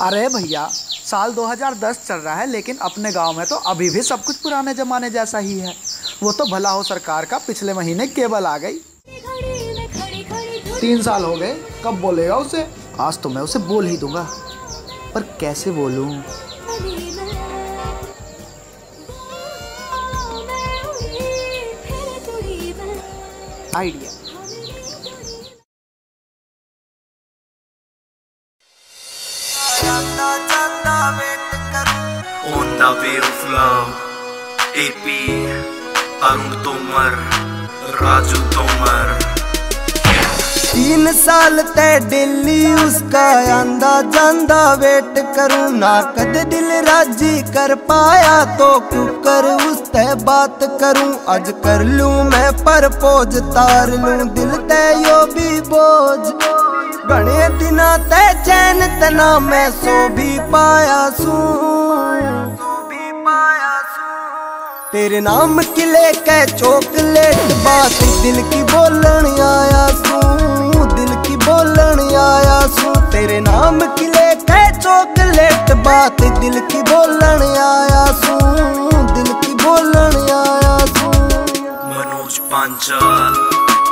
अरे भैया, साल 2010 चल रहा है लेकिन अपने गांव में तो अभी भी सब कुछ पुराने जमाने जैसा ही है। वो तो भला हो सरकार का, पिछले महीने केबल आ गई। 3 साल हो गए, कब बोलेगा उसे? आज तो मैं उसे बोल ही दूंगा, पर कैसे बोलूं? Idea. On the way of love, AP, Arun Tomar, Raju Tomar. 3 साल ते डेली उसका आंदा जांदा वेट करूं ना, कद दिल राजी कर पाया तो क्यों कर उससे बात करूं। आज कर लूं मैं परपोज, तार लूं दिल ते यो भी बोझ। घणे दिना ते चैन तना मैं सो भी पाया सू। तेरे नाम की लेके चॉकलेट बात दिल की बोलन आया सू, दिल की बोलन आया सू। तेरे नाम की लेके चॉकलेट बात दिल की बोलन आया सू, दिल की बोलन आया सू। मनोज पांचाल।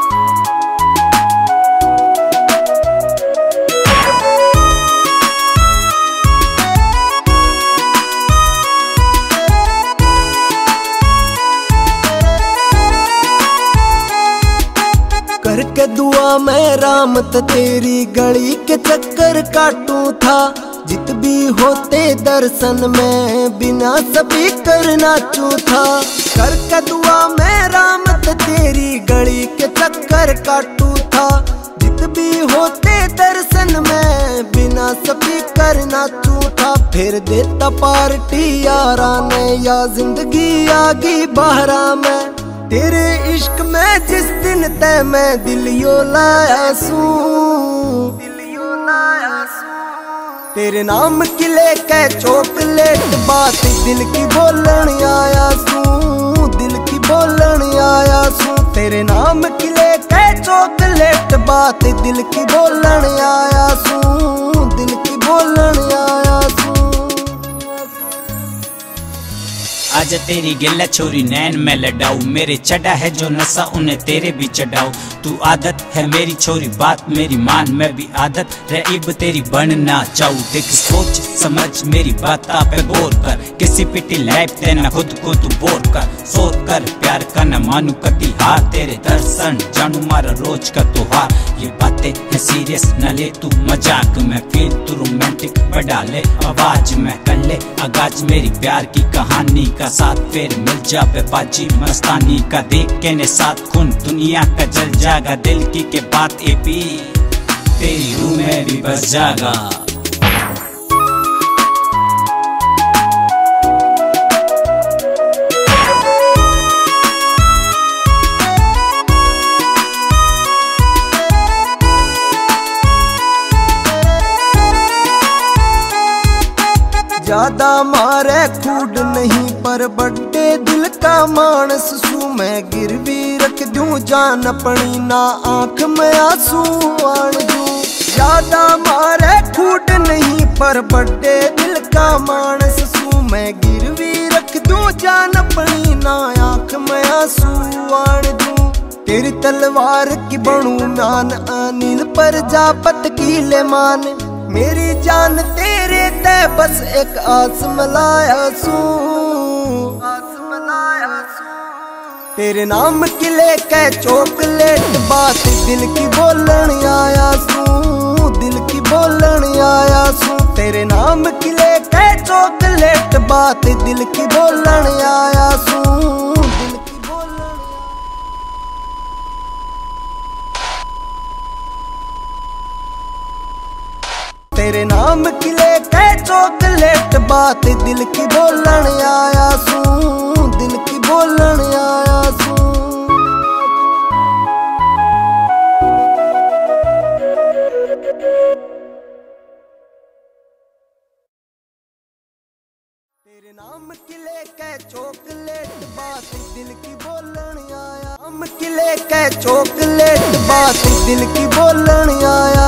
करके दुआ मैं राम त तेरी गली के चक्कर काटूं था। जित भी होते दर्शन में बिना सभी कर नाचूं था। करके दुआ मैं राम त तेरी गली के चक्कर काटूं था। जित भी होते दर्शन में बिना सभी कर नाचूं था। फिर देता पार्टी यारा ने या जिंदगी आगी बहरा में। तेरे इश्क में जिस दिन ते मैं दिल यो लाया सू, तेरे नाम की लेके चॉकलेट बात दिल की बोलन आया सू, दिल की बोलन आया सू। तेरे नाम की लेके चॉकलेट बात दिल की बोलन आया सू, दिल की बोलन आया सू। आज तेरी गिल्ला छोरी नैन में लडाऊ, मेरे चढ़ा है जो नशा उन्हें तेरे भी चढ़ाऊ। तू आदत है मेरी छोरी बात मेरी मान, मैं भी आदत रईब तेरी बनना चाहूँ। देख सोच समझ मेरी बात पे गौर कर, किसी पिटी लाइफ देना खुद को तू बोर कर। सोच कर प्यार का न मानू कति हार, तेरे दर्शन जानू मारा रोज का त्योहार। ये बातें है सीरियस न ले तू मजाक में, फील तू रोमांटिक बढ़ा ले आवाज में। कर ले आगाज मेरी प्यार की कहानी का साथ, फिर मिल जा बाजी मस्तानी का। देख के ने साथ खून दुनिया का जल जागा, दिल की के बात एपी तेरी रूह में भी बस जागा। ज्यादा मारे खूड नहीं पर बड्डे दिल का मानस सू। मैं गिरवी रख दूं जान अपनी ना आंख में आंसू आन दूं। ज्यादा मारे खूड नहीं पर बड्डे दिल का मानस सू। मैं गिरवी रख दूं जान अपनी ना आंख में आंसू आन दूं। तेरी तलवार की बनूं मान, अनिल पर जापत की ले मान। मेरी जान तेरे ते बस एक आस मलाया सू, आस मलाया सू। तेरे नाम की लेके चॉकलेट बात दिल की बोलन आया सू, दिल की बोलन आया सू। तेरे नाम की लेके चॉकलेट बात दिल की बोलन आया सू, दिल की बोलन। तेरे नाम की लेके चॉकलेट बात दिल की बोलन आया सू, दिल की बोलन आया सू। तेरे नाम की लेके चॉकलेट बात दिल की बोलन आया। नाम की लेके चॉकलेट बात दिल की बोलन आया।